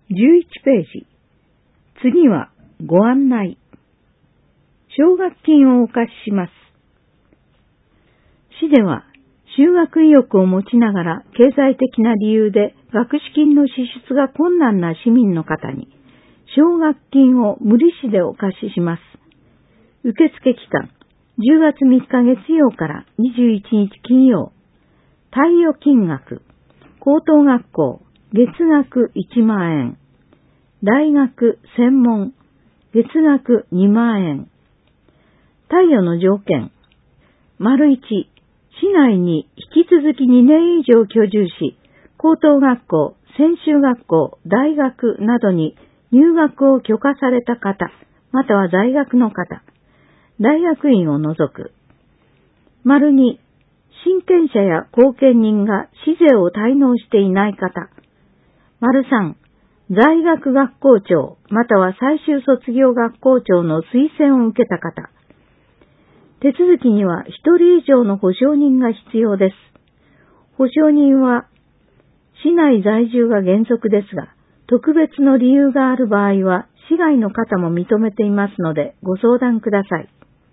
11ページ。次はご案内。奨学金をお貸しします。市では、修学意欲を持ちながら経済的な理由で学資金の支出が困難な市民の方に、奨学金を無利子でお貸しします。受付期間、10月3日月曜から21日金曜。貸与金額、高等学校、月額1万円。大学専門、月額2万円。貸与の条件、1、市内に引き続き2年以上居住し、高等学校、専修学校、大学などに入学を許可された方、または在学の方、大学院を除く。2、親権者や後見人が市税を滞納していない方。3、在学学校長、または最終卒業学校長の推薦を受けた方。手続きには1人以上の保証人が必要です。保証人は、市内在住が原則ですが、特別の理由がある場合は、市外の方も認めていますので、ご相談ください。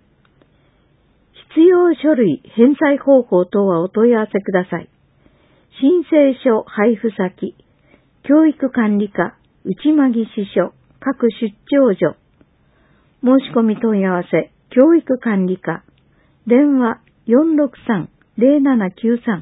必要書類、返済方法等はお問い合わせください。申請書配布先、教育管理課、内間木支所、各出張所。申し込み問い合わせ、教育管理課、電話 463-0793。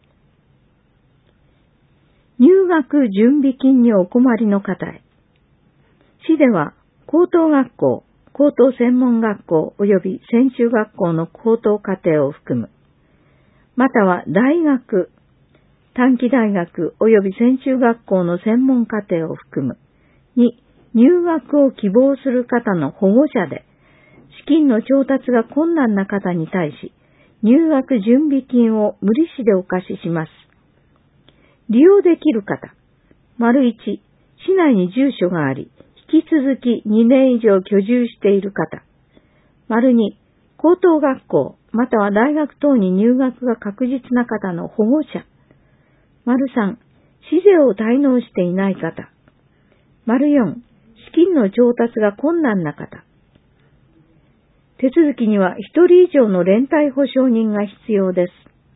入学準備金にお困りの方へ。市では、高等学校、高等専門学校及び専修学校の高等課程を含む、または大学、短期大学及び専修学校の専門課程を含むに入学を希望する方の保護者で、資金の調達が困難な方に対し、入学準備金を無利子でお貸しします。利用できる方、1、市内に住所があり、引き続き2年以上居住している方。2、高等学校、または大学等に入学が確実な方の保護者。3、市税を滞納していない方。4、資金の調達が困難な方。手続きには1人以上の連帯保証人が必要です。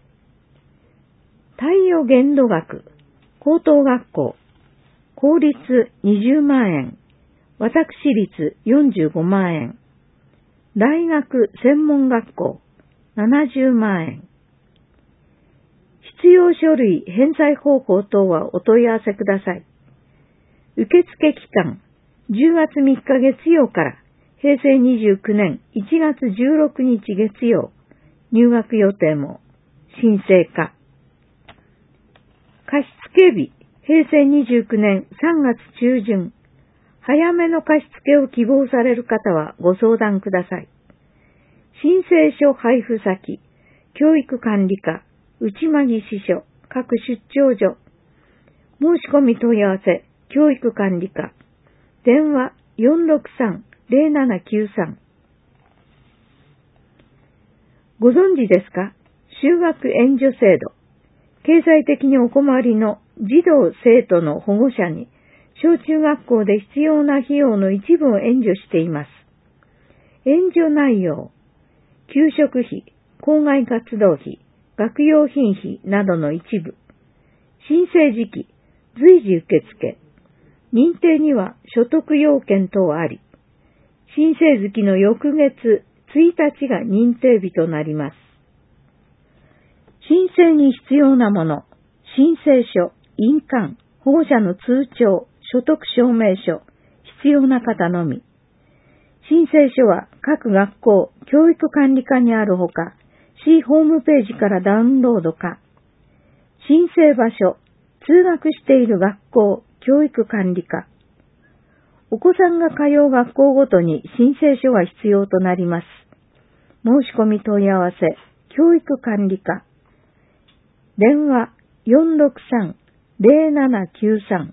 貸与限度額、高等学校、公立20万円、私立45万円、大学専門学校70万円。必要書類、返済方法等はお問い合わせください。受付期間、10月3日月曜から平成29年1月16日月曜、入学予定も申請可。貸付日、平成29年3月中旬、早めの貸付を希望される方はご相談ください。申請書配布先、教育管理課、内間木支所、各出張所。申し込み問い合わせ、教育管理課。電話 463-0793。ご存知ですか？就学援助制度。経済的にお困りの児童生徒の保護者に、小中学校で必要な費用の一部を援助しています。援助内容、給食費、校外活動費、学用品費などの一部。申請時期、随時受付。認定には所得要件等あり。申請月の翌月1日が認定日となります。申請に必要なもの、申請書、印鑑、保護者の通帳、所得証明書、必要な方のみ。申請書は各学校、教育管理課にあるほか、市ホームページからダウンロードか。申請場所、通学している学校、教育管理課。お子さんが通う学校ごとに申請書が必要となります。申し込み問い合わせ、教育管理課。電話 463-0793。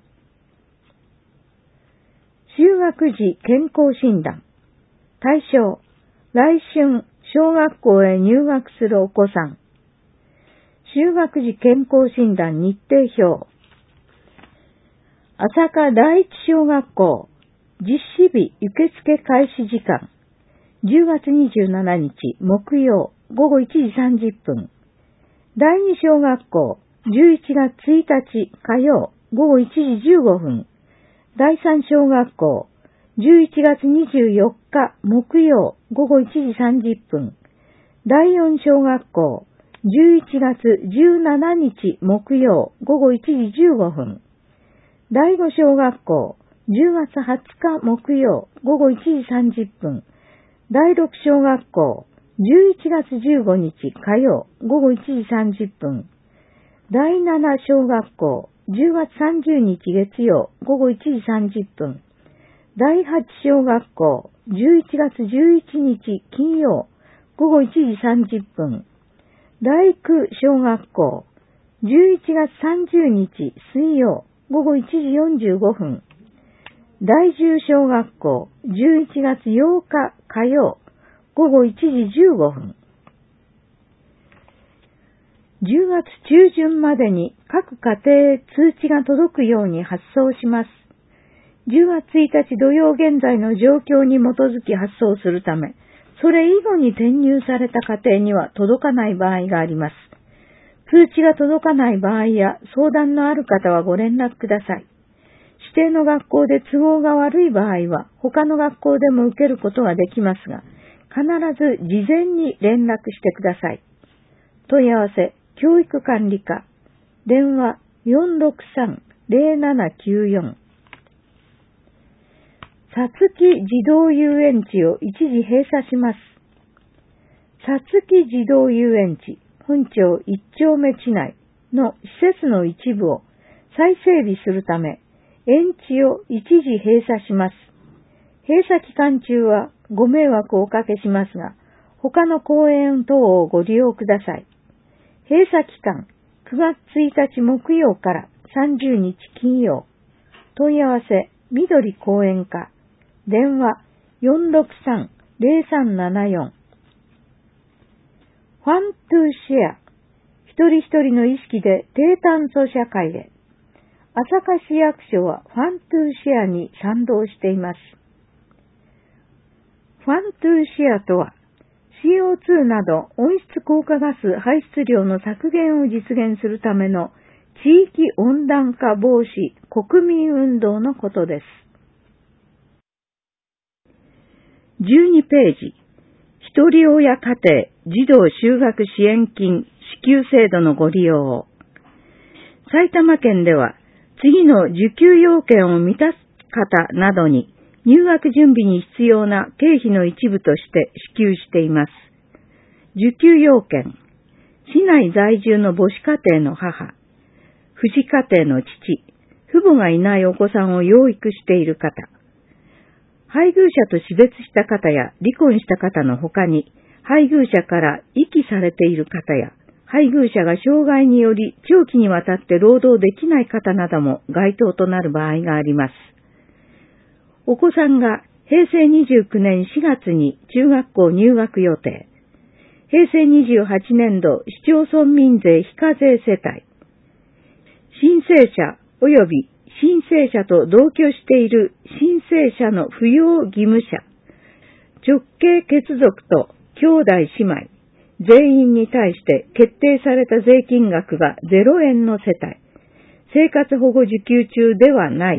就学時健康診断。対象、来春小学校へ入学するお子さん。就学時健康診断日程表。 朝霞第一小学校、実施日受付開始時間、10月27日木曜午後1時30分。第二小学校、11月1日火曜午後1時15分。第三小学校、11月24日木曜午後1時30分。第四小学校、11月17日木曜午後1時15分。第五小学校、10月20日木曜午後1時30分。第六小学校、11月15日火曜午後1時30分。第七小学校、10月30日月曜午後1時30分。第八小学校、11月11日金曜午後1時30分。第九小学校、11月30日水曜午後1時45分。第十小学校、11月8日火曜午後1時15分。10月中旬までに各家庭へ通知が届くように発送します。10月1日土曜現在の状況に基づき発送するため、それ以後に転入された家庭には届かない場合があります。通知が届かない場合や相談のある方はご連絡ください。指定の学校で都合が悪い場合は他の学校でも受けることができますが、必ず事前に連絡してください。問い合わせ、教育管理課、電話 463-0794。さつき児童遊園地を一時閉鎖します。さつき児童遊園地本町一丁目地内の施設の一部を再整備するため、園地を一時閉鎖します。閉鎖期間中はご迷惑をおかけしますが、他の公園等をご利用ください。閉鎖期間、9月1日木曜から30日金曜。問い合わせ、緑公園課。電話、463-0374。ファントゥーシェア。一人一人の意識で低炭素社会へ。朝霞市役所はファントゥーシェアに賛同しています。ファントゥーシェアとは、CO2 など温室効果ガス排出量の削減を実現するための地域温暖化防止国民運動のことです。12ページ、ひとり親家庭児童就学支援金支給制度のご利用を。埼玉県では次の受給要件を満たす方などに入学準備に必要な経費の一部として支給しています。受給要件、市内在住の母子家庭の母、父子家庭の父、父母がいないお子さんを養育している方、配偶者と死別した方や離婚した方の他に、配偶者から遺棄されている方や、配偶者が障害により長期にわたって労働できない方なども該当となる場合があります。お子さんが平成29年4月に中学校入学予定。平成28年度市町村民税非課税世帯。申請者及び申請者と同居している申請者の扶養義務者。直系血族と兄弟姉妹。全員に対して決定された税金額が0円の世帯。生活保護受給中ではない。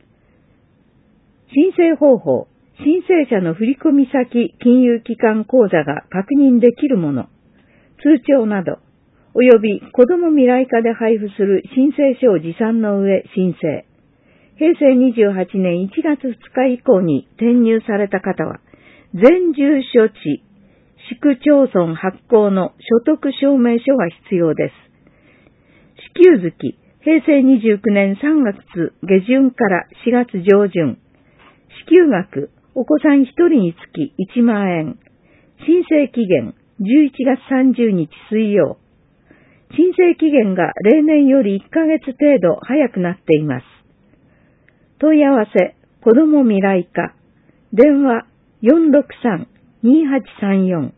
申請方法、申請者の振込先金融機関口座が確認できるもの、通帳など、および子ども未来課で配布する申請書を持参の上申請。平成28年1月2日以降に転入された方は、全住所地、市区町村発行の所得証明書が必要です。支給月、平成29年3月下旬から4月上旬。支給額、お子さん1人につき1万円。申請期限、11月30日水曜。申請期限が例年より1ヶ月程度早くなっています。問い合わせ、子ども未来課。電話、463-2834。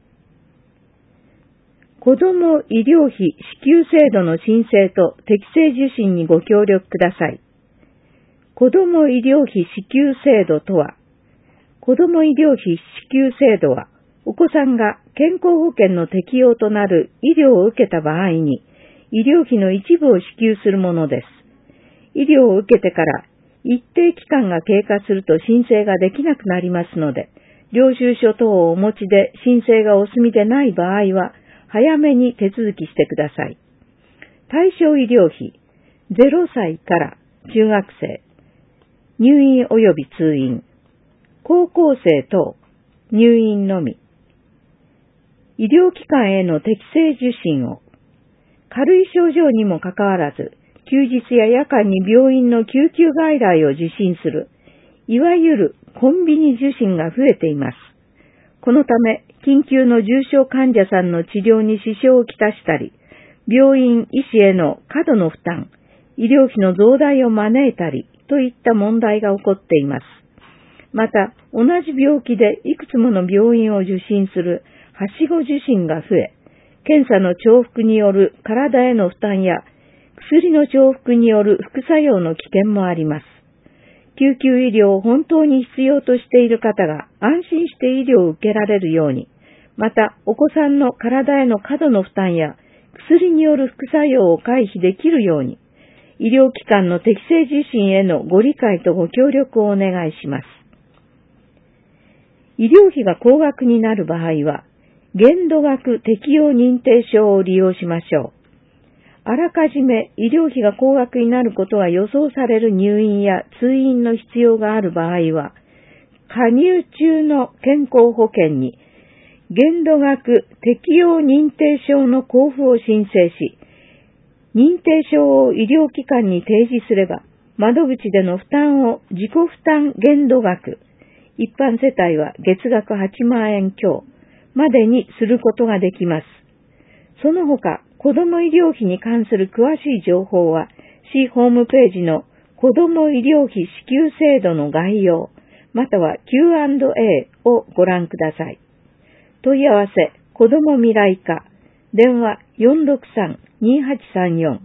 子ども医療費支給制度の申請と適正受診にご協力ください。 子ども医療費支給制度とは、子ども医療費支給制度は、お子さんが健康保険の適用となる医療を受けた場合に、医療費の一部を支給するものです。医療を受けてから一定期間が経過すると申請ができなくなりますので、領収書等をお持ちで申請がお済みでない場合は、早めに手続きしてください。対象医療費、0歳から中学生、入院及び通院、高校生等、入院のみ。医療機関への適正受診を、軽い症状にもかかわらず、休日や夜間に病院の救急外来を受診する、いわゆるコンビニ受診が増えています。このため、緊急の重症患者さんの治療に支障をきたしたり、病院医師への過度の負担、医療費の増大を招いたりといった問題が起こっています。また、同じ病気でいくつもの病院を受診するはしご受診が増え、検査の重複による体への負担や薬の重複による副作用の危険もあります。救急医療を本当に必要としている方が安心して医療を受けられるように、またお子さんの体への過度の負担や薬による副作用を回避できるように、医療機関の適正受診へのご理解とご協力をお願いします。医療費が高額になる場合は、限度額適用認定証を利用しましょう。あらかじめ医療費が高額になることが予想される入院や通院の必要がある場合は、加入中の健康保険に限度額適用認定証の交付を申請し、認定証を医療機関に提示すれば、窓口での負担を自己負担限度額、一般世帯は月額8万円強までにすることができます。その他、子ども医療費に関する詳しい情報は、市ホームページの子ども医療費支給制度の概要、または Q&A をご覧ください。問い合わせ、子ども未来課、電話 463-2834。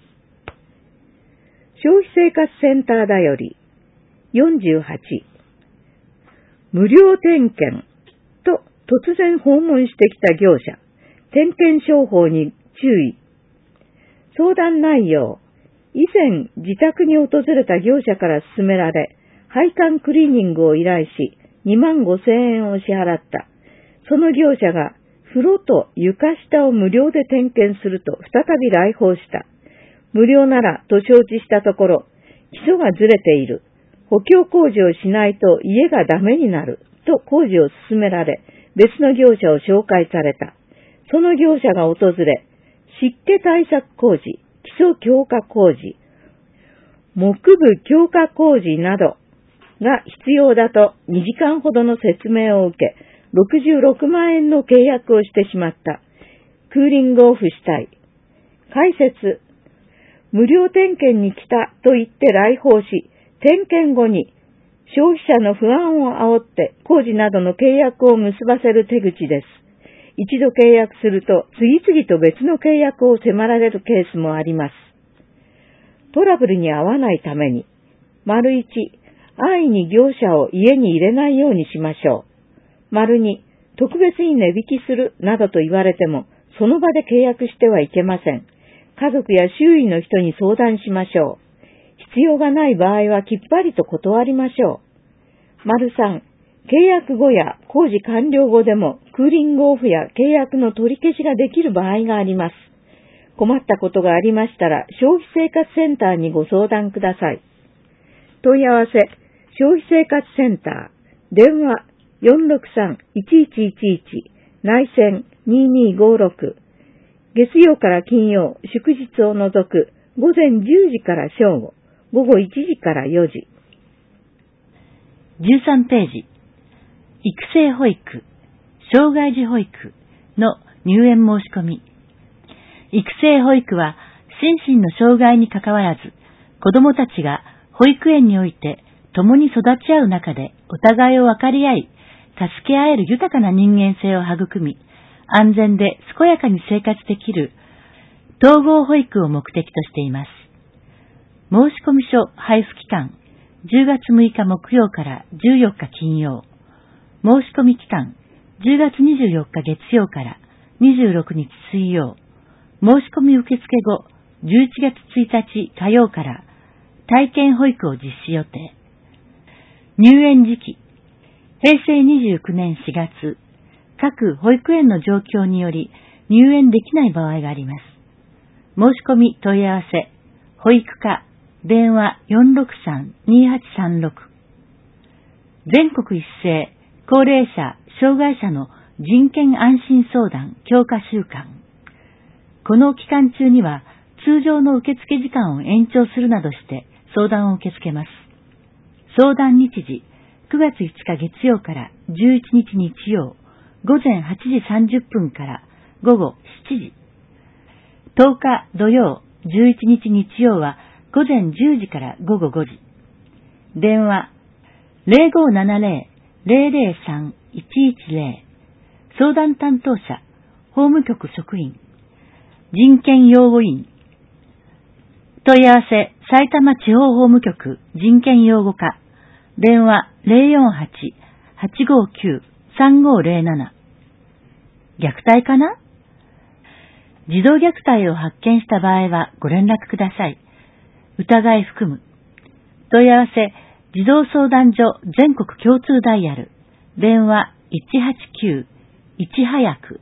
消費生活センターだより48。無料点検と突然訪問してきた業者、点検商法に注意。相談内容、以前自宅に訪れた業者から勧められ、配管クリーニングを依頼し、2万5千円を支払った。その業者が風呂と床下を無料で点検すると再び来訪した。無料ならと承知したところ、基礎がずれている。補強工事をしないと家がダメになると工事を進められ、別の業者を紹介された。その業者が訪れ、湿気対策工事、基礎強化工事、木部強化工事などが必要だと2時間ほどの説明を受け、66万円の契約をしてしまった。クーリングオフしたい。解説。無料点検に来たと言って来訪し、点検後に消費者の不安を煽って工事などの契約を結ばせる手口です。一度契約すると次々と別の契約を迫られるケースもあります。トラブルに遭わないために、1、安易に業者を家に入れないようにしましょう。2、特別に値引きするなどと言われても、その場で契約してはいけません。家族や周囲の人に相談しましょう。必要がない場合はきっぱりと断りましょう。3、契約後や工事完了後でもクーリングオフや契約の取り消しができる場合があります。困ったことがありましたら消費生活センターにご相談ください。問い合わせ、消費生活センター、電話 463-1111、内線2256、月曜から金曜、祝日を除く午前10時から正午、午後1時から4時。 13ページ、育成保育、障害児保育の入園申し込み。育成保育は心身の障害にかかわらず、子どもたちが保育園において共に育ち合う中でお互いを分かり合い、助け合える豊かな人間性を育み、安全で健やかに生活できる統合保育を目的としています。申込書配布期間 10月6日木曜から14日金曜。申し込み期間、10月24日月曜から26日水曜。申し込み受付後、11月1日火曜から体験保育を実施予定。入園時期、平成29年4月、各保育園の状況により入園できない場合があります。申し込み問い合わせ、保育課、電話 463-2836。全国一斉、高齢者、障害者の人権安心相談強化週間。この期間中には通常の受付時間を延長するなどして相談を受け付けます。相談日時、9月5日月曜から11日日曜、午前8時30分から午後7時。10日土曜、11日日曜は午前10時から午後5時。電話 0570-003-110。相談担当者、法務局職員、人権擁護員。問い合わせ、埼玉地方法務局人権擁護課。電話 048-859-3507。虐待かな？児童虐待を発見した場合はご連絡ください。疑い含む。問い合わせ、児童相談所全国共通ダイヤル。電話189-1早く。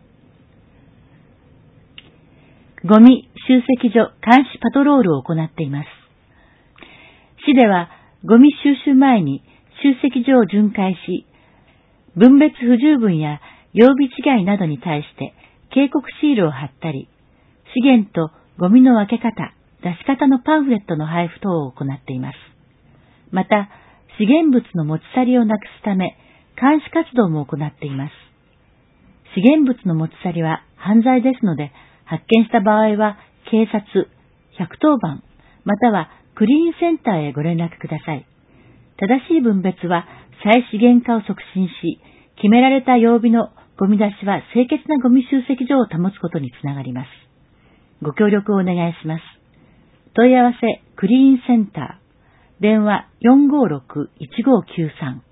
ゴミ集積所監視パトロールを行っています。市ではゴミ収集前に集積所を巡回し、分別不十分や曜日違いなどに対して警告シールを貼ったり、資源とゴミの分け方、出し方のパンフレットの配布等を行っています。また、資源物の持ち去りをなくすため、監視活動も行っています。資源物の持ち去りは犯罪ですので、発見した場合は警察、110番、またはクリーンセンターへご連絡ください。正しい分別は再資源化を促進し、決められた曜日のゴミ出しは清潔なゴミ集積所を保つことにつながります。ご協力をお願いします。問い合わせ、クリーンセンター、電話 456-1593。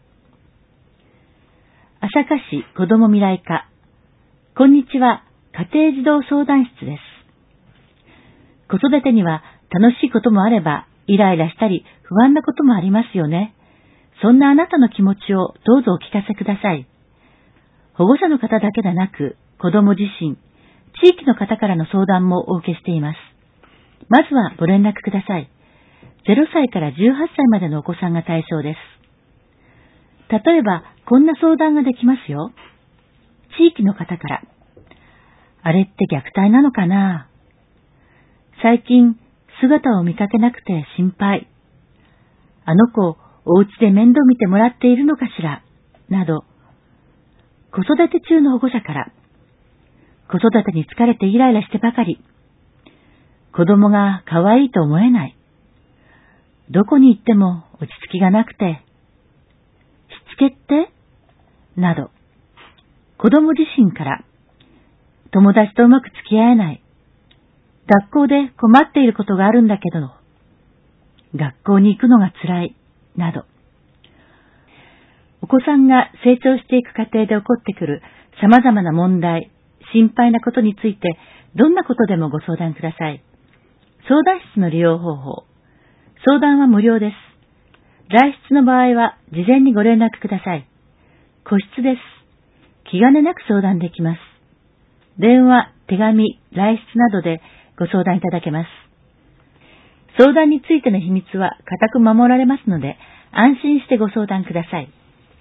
朝霞市子ども未来課。こんにちは、家庭児童相談室です。子育てには楽しいこともあれば、イライラしたり不安なこともありますよね。そんなあなたの気持ちをどうぞお聞かせください。保護者の方だけでなく、子供自身、地域の方からの相談もお受けしています。まずはご連絡ください。0歳から18歳までのお子さんが対象です。例えば、こんな相談ができますよ。地域の方から。あれって虐待なのかな？最近、姿を見かけなくて心配。あの子、お家で面倒見てもらっているのかしら？など、子育て中の保護者から、子育てに疲れてイライラしてばかり。子供が可愛いと思えない。どこに行っても落ち着きがなくて。しつけってなど、子供自身から、友達とうまく付き合えない。学校で困っていることがあるんだけど、学校に行くのが辛い。など、お子さんが成長していく過程で起こってくる様々な問題、心配なことについて、どんなことでもご相談ください。相談室の利用方法。相談は無料です。来室の場合は事前にご連絡ください。個室です。気兼ねなく相談できます。電話、手紙、来室などでご相談いただけます。相談についての秘密は固く守られますので、安心してご相談ください。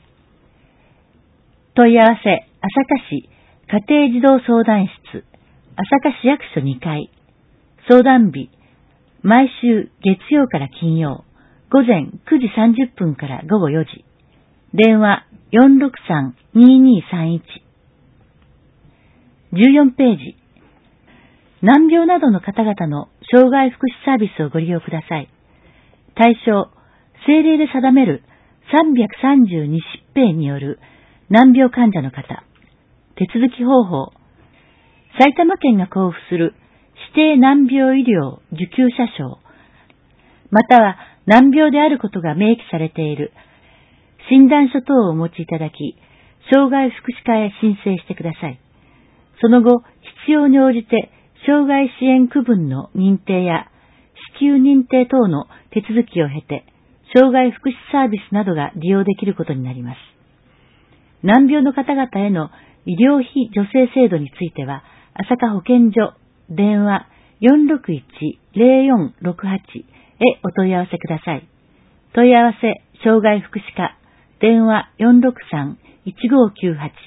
問い合わせ、朝霞市家庭児童相談室、朝霞市役所2階。相談日、毎週月曜から金曜、午前9時30分から午後4時。電話 463-2231。14ページ。難病などの方々の障害福祉サービスをご利用ください。対象、政令で定める332疾病による難病患者の方。手続き方法。埼玉県が交付する指定難病医療受給者証、または難病であることが明記されている診断書等をお持ちいただき、障害福祉課へ申請してください。その後、必要に応じて、障害支援区分の認定や支給認定等の手続きを経て、障害福祉サービスなどが利用できることになります。難病の方々への医療費助成制度については、朝霞保健所、電話 461-0468 へお問い合わせください。問い合わせ、障害福祉課、電話 463-1598。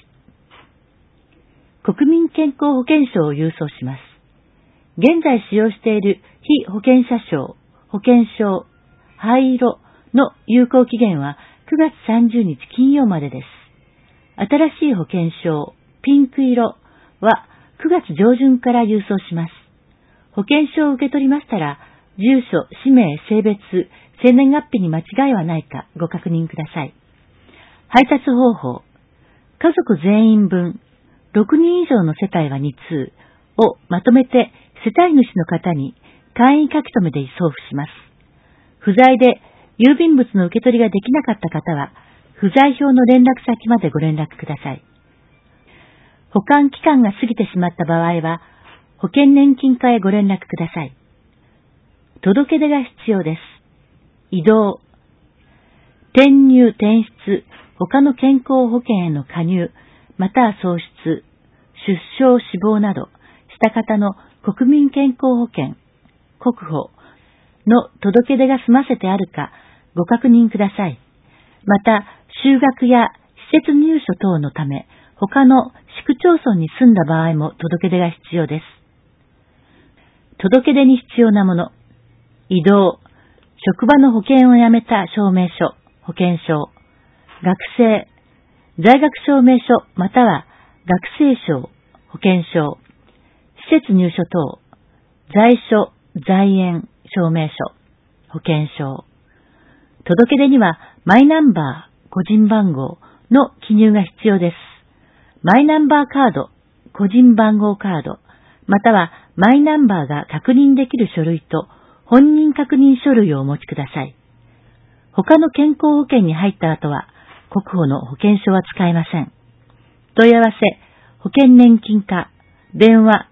国民健康保険証を郵送します。現在使用している被保険者証、保険証、灰色の有効期限は9月30日金曜までです。新しい保険証、ピンク色は9月上旬から郵送します。保険証を受け取りましたら、住所、氏名、性別、生年月日に間違いはないかご確認ください。配達方法、家族全員分、6人以上の世帯は2通をまとめて世帯主の方に簡易書き留めで送付します。不在で郵便物の受け取りができなかった方は、不在票の連絡先までご連絡ください。保管期間が過ぎてしまった場合は、保険年金課へご連絡ください。届け出が必要です。移動、転入転出、他の健康保険への加入、または喪失、出生死亡などした方の国民健康保険、国保の届け出が済ませてあるかご確認ください。また、就学や施設入所等のため、他の市区町村に住んだ場合も届け出が必要です。届け出に必要なもの、移動、職場の保険を辞めた証明書、保険証、学生、在学証明書または学生証、保険証、施設入所等、在所、在園、証明書、保険証。届け出にはマイナンバー、個人番号の記入が必要です。マイナンバーカード、個人番号カード、またはマイナンバーが確認できる書類と本人確認書類をお持ちください。他の健康保険に入った後は国保の保険証は使えません。問い合わせ、保険年金課、電話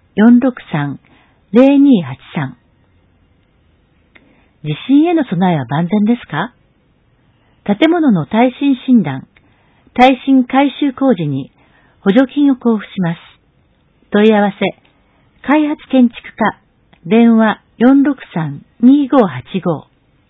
463-0283。地震への備えは万全ですか？建物の耐震診断、耐震改修工事に補助金を交付します。問い合わせ、開発建築課、電話 463-2585。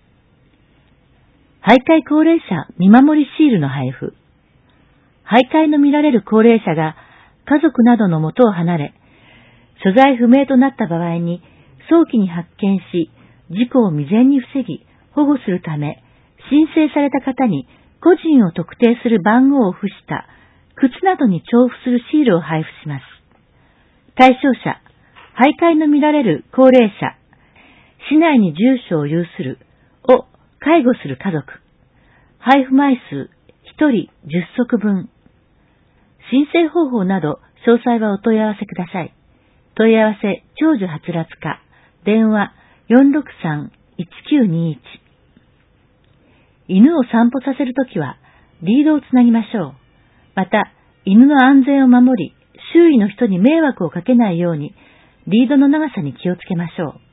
徘徊高齢者見守りシールの配布。徘徊の見られる高齢者が家族などの元を離れ、所在不明となった場合に早期に発見し、事故を未然に防ぎ、保護するため、申請された方に個人を特定する番号を付した靴などに調布するシールを配布します。対象者、徘徊の見られる高齢者、市内に住所を有するを介護する家族、配布枚数1人10足分。申請方法など詳細はお問い合わせください。問い合わせ、長寿はつらつ課、電話 463-1921。犬を散歩させるときはリードをつなぎましょう。また、犬の安全を守り、周囲の人に迷惑をかけないように、リードの長さに気をつけましょ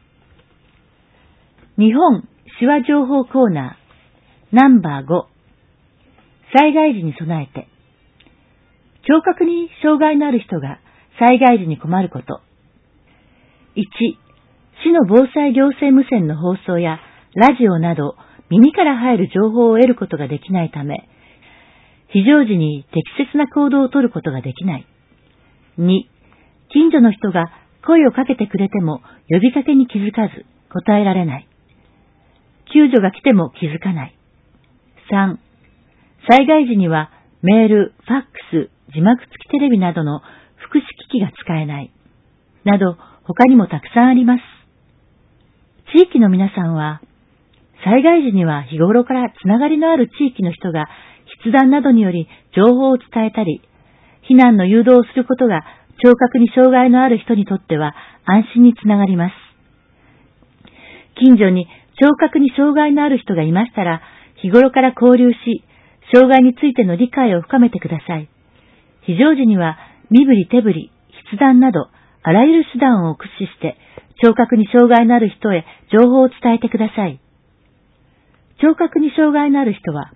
う。日本手話情報コーナー、ナンバー5。災害時に備えて。聴覚に障害のある人が災害時に困ること。1、市の防災行政無線の放送やラジオなど耳から入る情報を得ることができないため、非常時に適切な行動をとることができない。2、近所の人が声をかけてくれても呼びかけに気づかず答えられない。救助が来ても気づかない。3、災害時にはメール、ファックス、字幕付きテレビなどの福祉機器が使えない。など他にもたくさんあります。地域の皆さんは、災害時には日頃からつながりのある地域の人が筆談などにより情報を伝えたり、避難の誘導をすることが聴覚に障害のある人にとっては安心につながります。近所に聴覚に障害のある人がいましたら、日頃から交流し、障害についての理解を深めてください。非常時には、身振り手振り、筆談など、あらゆる手段を駆使して、聴覚に障害のある人へ情報を伝えてください。聴覚に障害のある人は、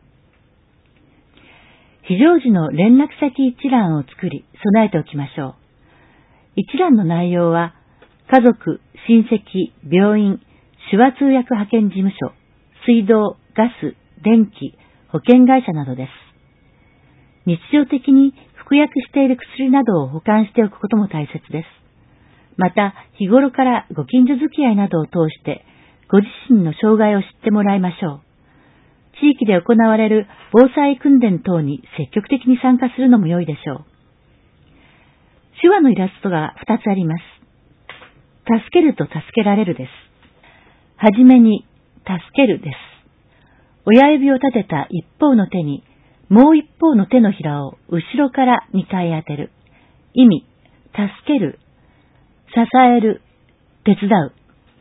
非常時の連絡先一覧を作り、備えておきましょう。一覧の内容は、家族、親戚、病院、手話通訳派遣事務所、水道、ガス、電気、保険会社などです。日常的に服薬している薬などを保管しておくことも大切です。また、日頃からご近所付き合いなどを通して、ご自身の障害を知ってもらいましょう。地域で行われる防災訓練等に積極的に参加するのも良いでしょう。手話のイラストが2つあります。助けると助けられるです。はじめに、助けるです。親指を立てた一方の手に、もう一方の手のひらを後ろから2回当てる。意味、助ける、支える、手伝う。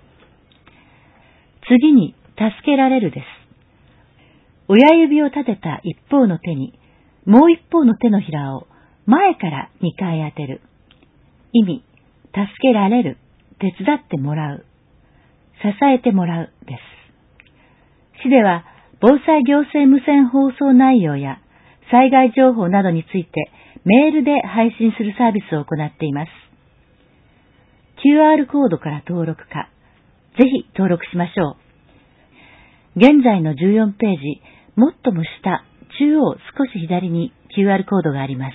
次に、助けられるです。親指を立てた一方の手に、もう一方の手のひらを前から2回当てる。意味、助けられる、手伝ってもらう、支えてもらうです。市では、防災行政無線放送内容や災害情報などについてメールで配信するサービスを行っています。QR コードから登録か、ぜひ登録しましょう。現在の14ページ、最も下、中央少し左に QR コードがあります。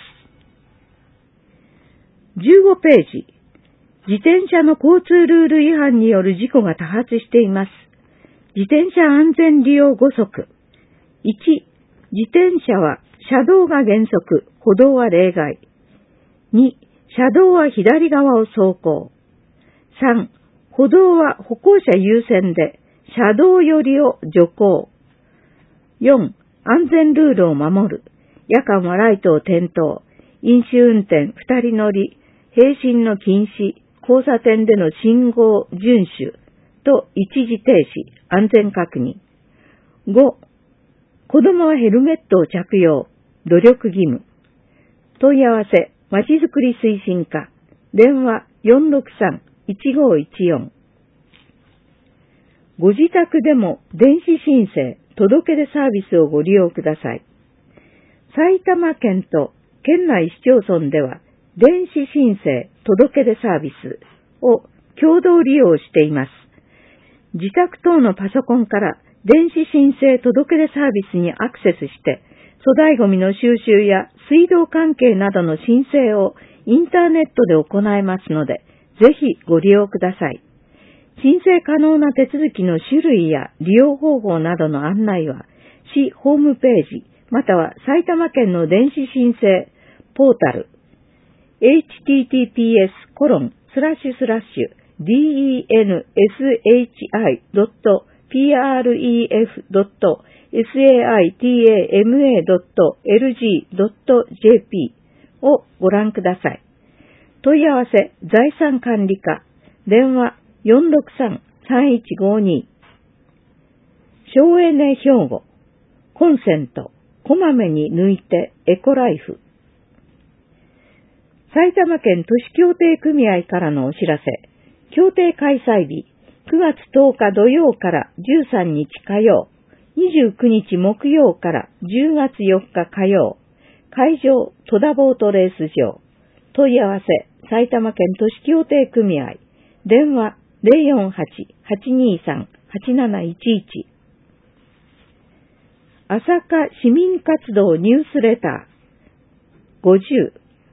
15ページ、自転車の交通ルール違反による事故が多発しています。自転車安全利用5則。1、自転車は車道が原則、歩道は例外。2、車道は左側を走行。3、歩道は歩行者優先で、車道寄りを徐行。4、安全ルールを守る。夜間はライトを点灯。飲酒運転、二人乗り、並進の禁止、交差点での信号遵守と一時停止、安全確認。5、子供はヘルメットを着用、努力義務。問い合わせ、まちづくり推進課、電話 463-1514。ご自宅でも電子申請、届け出サービスをご利用ください。埼玉県と県内市町村では、電子申請、届け出サービスを共同利用しています。自宅等のパソコンから電子申請届け出サービスにアクセスして、粗大ごみの収集や水道関係などの申請をインターネットで行えますので、ぜひご利用ください。申請可能な手続きの種類や利用方法などの案内は、市ホームページ、または埼玉県の電子申請ポータル、https://denshi.pref.saitama.lg.jp をご覧ください。問い合わせ、財産管理課、電話 463-3152。省エネ兵庫、コンセント、こまめに抜いてエコライフ。埼玉県都市協定組合からのお知らせ。協定開催日、9月10日土曜から13日火曜、29日木曜から10月4日火曜。会場、戸田ボートレース場。問い合わせ、埼玉県都市協定組合。電話 048-823-8711。朝霞市民活動ニュースレター50。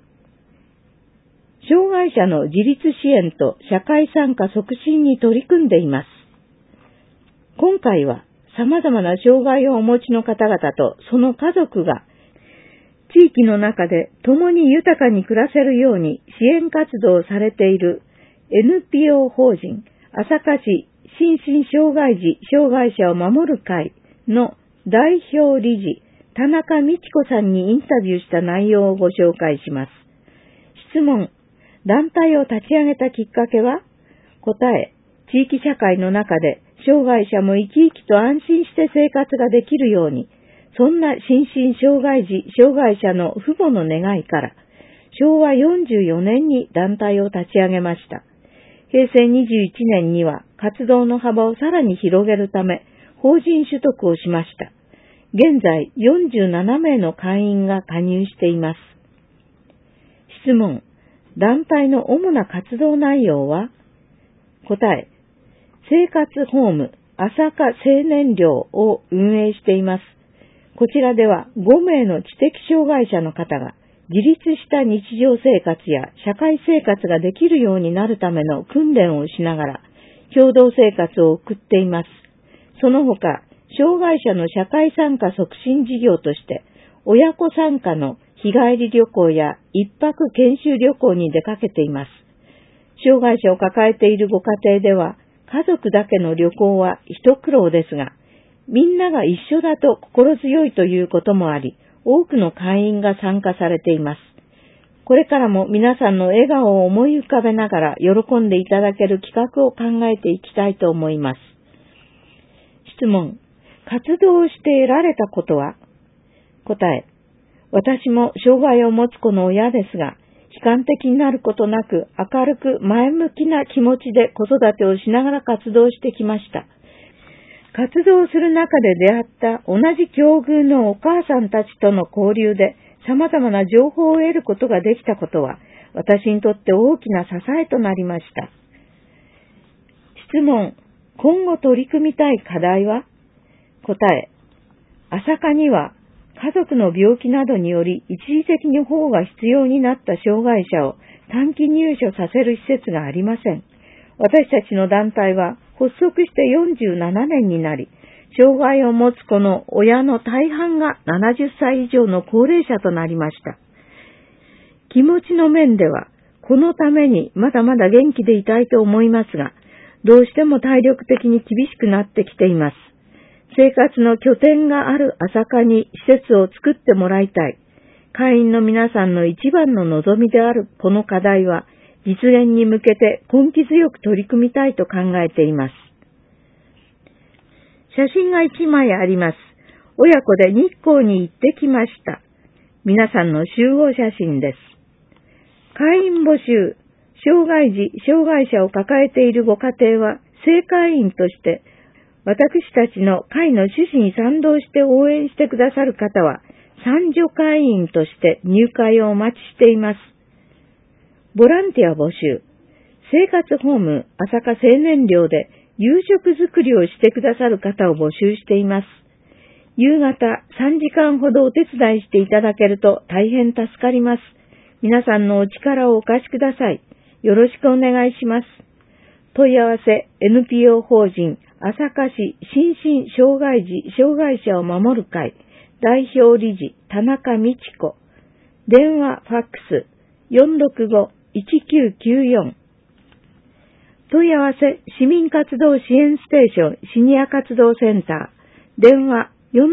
障害者の自立支援と社会参加促進に取り組んでいます。今回は様々な障害をお持ちの方々とその家族が地域の中で共に豊かに暮らせるように支援活動をされている NPO 法人朝霞市心身障害児障害者を守る会の代表理事田中美智子さんにインタビューした内容をご紹介します。質問、団体を立ち上げたきっかけは？答え、地域社会の中で障害者も生き生きと安心して生活ができるように、そんな心身障害児、障害者の父母の願いから、昭和44年に団体を立ち上げました。平成21年には活動の幅をさらに広げるため、法人取得をしました。現在47名の会員が加入しています。質問。団体の主な活動内容は？答え。生活ホーム朝霞青年寮を運営しています。こちらでは5名の知的障害者の方が自立した日常生活や社会生活ができるようになるための訓練をしながら共同生活を送っています。その他、障害者の社会参加促進事業として親子参加の日帰り旅行や一泊研修旅行に出かけています。障害者を抱えているご家庭では家族だけの旅行は一苦労ですが、みんなが一緒だと心強いということもあり、多くの会員が参加されています。これからも皆さんの笑顔を思い浮かべながら喜んでいただける企画を考えていきたいと思います。質問。活動をして得られたことは？答え。私も障害を持つ子の親ですが、悲観的になることなく明るく前向きな気持ちで子育てをしながら活動してきました。活動する中で出会った同じ境遇のお母さんたちとの交流で様々な情報を得ることができたことは私にとって大きな支えとなりました。質問。今後取り組みたい課題は？答え。朝霞には家族の病気などにより一時的に保護が必要になった障害者を短期入所させる施設がありません。私たちの団体は発足して47年になり、障害を持つ子の親の大半が70歳以上の高齢者となりました。気持ちの面では、このためにまだまだ元気でいたいと思いますが、どうしても体力的に厳しくなってきています。生活の拠点がある朝霞に施設を作ってもらいたい。会員の皆さんの一番の望みであるこの課題は、実現に向けて根気強く取り組みたいと考えています。写真が1枚あります。親子で日光に行ってきました。皆さんの集合写真です。会員募集。障害児、障害者を抱えているご家庭は、正会員として、私たちの会の趣旨に賛同して応援してくださる方は、参助会員として入会をお待ちしています。ボランティア募集。生活ホーム朝霞青年寮で夕食作りをしてくださる方を募集しています。夕方3時間ほどお手伝いしていただけると大変助かります。皆さんのお力をお貸しください。よろしくお願いします。問い合わせ NPO 法人朝霞市心身障害児障害者を守る会代表理事田中美智子。電話ファックス465-1994。問い合わせ市民活動支援ステーションシニア活動センター電話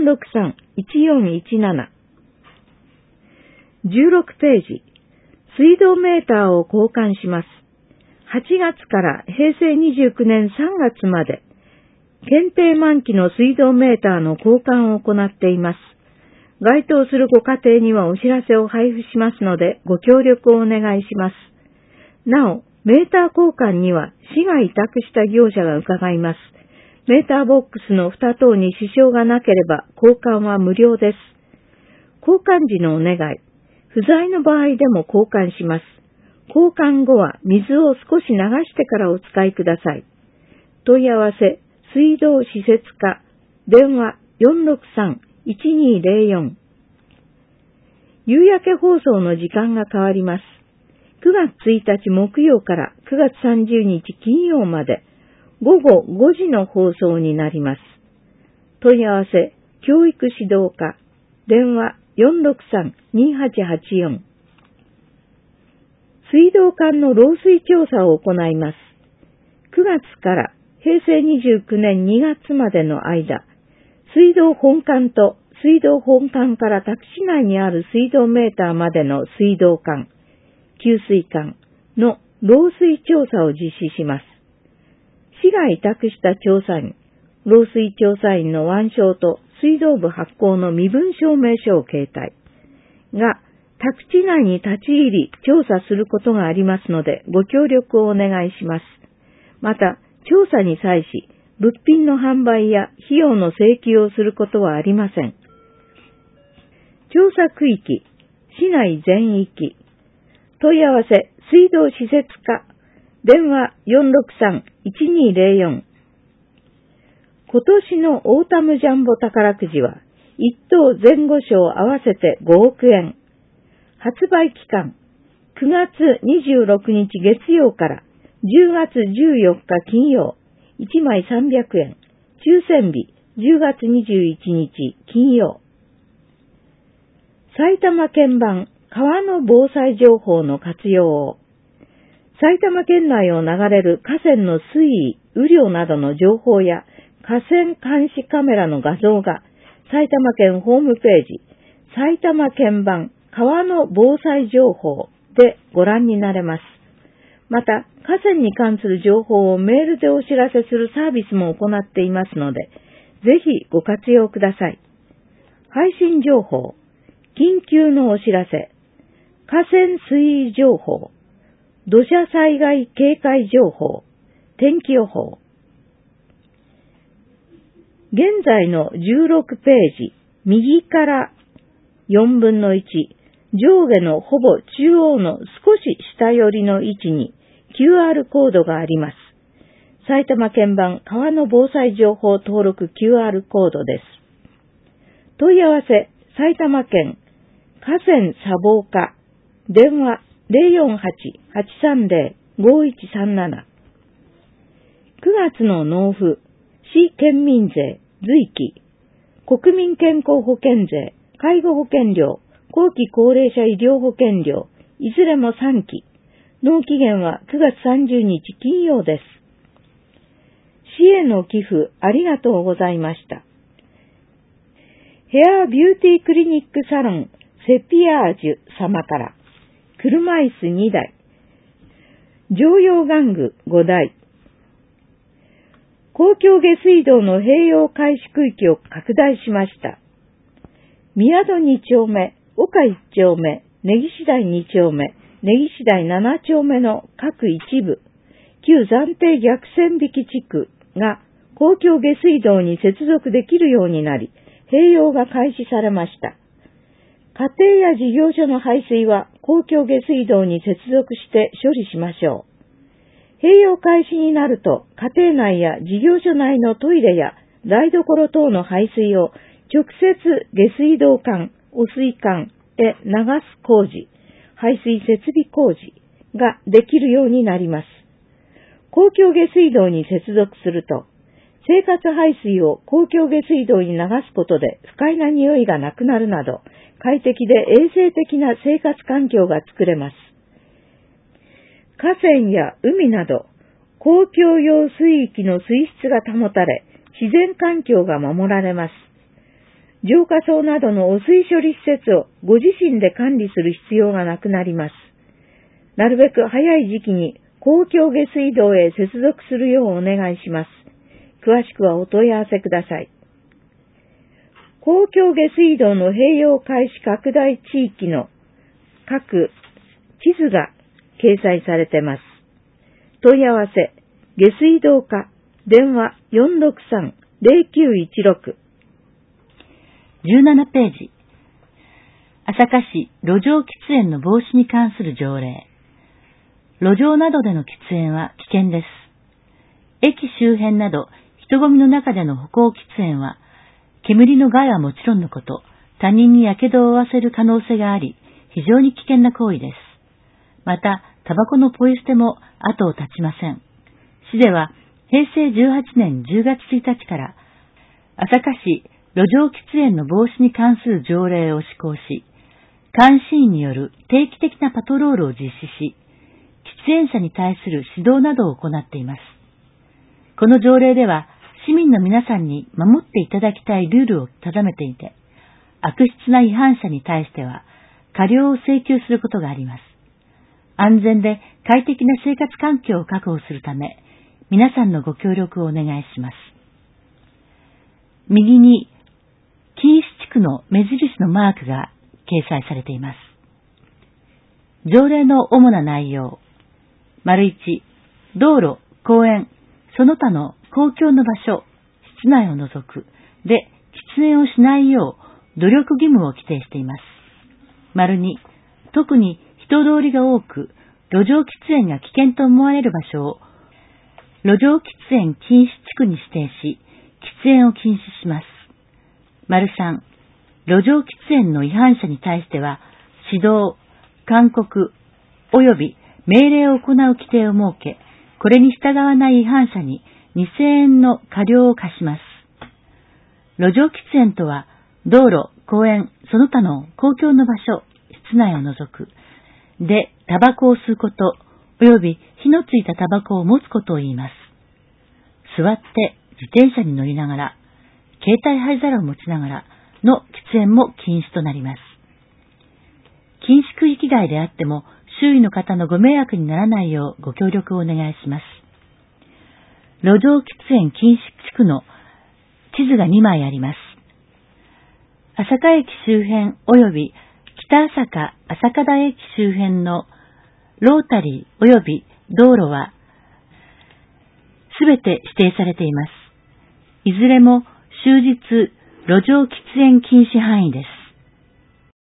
463-1417。16ページ。水道メーターを交換します。8月から平成29年3月まで、検定満期の水道メーターの交換を行っています。該当するご家庭にはお知らせを配布しますので、ご協力をお願いします。なお、メーター交換には市が委託した業者が伺います。メーターボックスの2等に支障がなければ交換は無料です。交換時のお願い。不在の場合でも交換します。交換後は水を少し流してからお使いください。問い合わせ、水道施設課、電話463-1204。夕焼け放送の時間が変わります。9月1日木曜から9月30日金曜まで午後5時の放送になります。問い合わせ、教育指導課、電話463-2884。水道管の漏水調査を行います。9月から平成29年2月までの間、水道本管と水道本管から宅地内にある水道メーターまでの水道管、給水管の漏水調査を実施します。市が委託した調査員、 漏水調査員の腕章と水道部発行の身分証明書を携帯が、宅地内に立ち入り調査することがありますので、ご協力をお願いします。また、調査に際し、物品の販売や費用の請求をすることはありません。調査区域、市内全域。問い合わせ、水道施設課、電話463-1204。今年のオータムジャンボ宝くじは、1等前後賞合わせて5億円。発売期間、9月26日月曜から10月14日金曜、1枚300円。抽選日、10月21日金曜。埼玉県版川の防災情報の活用を。埼玉県内を流れる河川の水位、雨量などの情報や河川監視カメラの画像が埼玉県ホームページ、埼玉県版川の防災情報でご覧になれます。また、河川に関する情報をメールでお知らせするサービスも行っていますので、ぜひご活用ください。配信情報、緊急のお知らせ、河川水位情報、土砂災害警戒情報、天気予報。現在の16ページ、右から4分の1、上下のほぼ中央の少し下寄りの位置に QR コードがあります。埼玉県版川の防災情報登録 QR コードです。問い合わせ、埼玉県河川砂防課、電話 048-830-5137。9月の納付、市県民税、随記、国民健康保険税、介護保険料、後期高齢者医療保険料、いずれも3期。納期限は9月30日金曜です。市への寄付ありがとうございました。ヘアビューティークリニックサロンセピアージュ様から、車椅子2台、常用玩具5台、公共下水道の併用開始区域を拡大しました。宮戸2丁目、岡1丁目、根岸台2丁目、根岸台7丁目の各一部、旧暫定逆線引き地区が公共下水道に接続できるようになり、併用が開始されました。家庭や事業所の排水は公共下水道に接続して処理しましょう。併用開始になると、家庭内や事業所内のトイレや台所等の排水を直接下水道管、汚水管へ流す工事、排水設備工事ができるようになります。公共下水道に接続すると、生活排水を公共下水道に流すことで不快な匂いがなくなるなど、快適で衛生的な生活環境が作れます。河川や海など、公共用水域の水質が保たれ、自然環境が守られます。浄化槽などの汚水処理施設をご自身で管理する必要がなくなります。なるべく早い時期に公共下水道へ接続するようお願いします。詳しくはお問い合わせください。公共下水道の併用開始拡大地域の各地図が掲載されています。問い合わせ、下水道課、電話 463-0916。 17ページ。朝霞市路上喫煙の防止に関する条例。路上などでの喫煙は危険です。駅周辺など人混みの中での歩行喫煙は、煙の害はもちろんのこと、他人に火傷を負わせる可能性があり、非常に危険な行為です。また、タバコのポイ捨ても後を絶ちません。市では、平成18年10月1日から、朝霞市路上喫煙の防止に関する条例を施行し、監視員による定期的なパトロールを実施し、喫煙者に対する指導などを行っています。この条例では、市民の皆さんに守っていただきたいルールを定めていて、悪質な違反者に対しては、過料を請求することがあります。安全で快適な生活環境を確保するため、皆さんのご協力をお願いします。 右に禁止地区の目印のマークが掲載されています。条例の主な内容。1、道路、公園、その他の公共の場所、室内を除くで喫煙をしないよう努力義務を規定しています。2、特に人通りが多く、路上喫煙が危険と思われる場所を路上喫煙禁止地区に指定し、喫煙を禁止します。3、路上喫煙の違反者に対しては、指導、勧告、及び命令を行う規定を設け、これに従わない違反者に2000円の過料を課します。路上喫煙とは、道路、公園、その他の公共の場所、室内を除く、で、タバコを吸うこと、及び火のついたタバコを持つことを言います。座って自転車に乗りながら、携帯灰皿を持ちながらの喫煙も禁止となります。禁止区域外であっても、周囲の方のご迷惑にならないようご協力をお願いします。路上喫煙禁止地区の地図が2枚あります。朝霞駅周辺及び北朝霞朝霞台駅周辺のロータリー及び道路はすべて指定されています。いずれも終日路上喫煙禁止範囲です。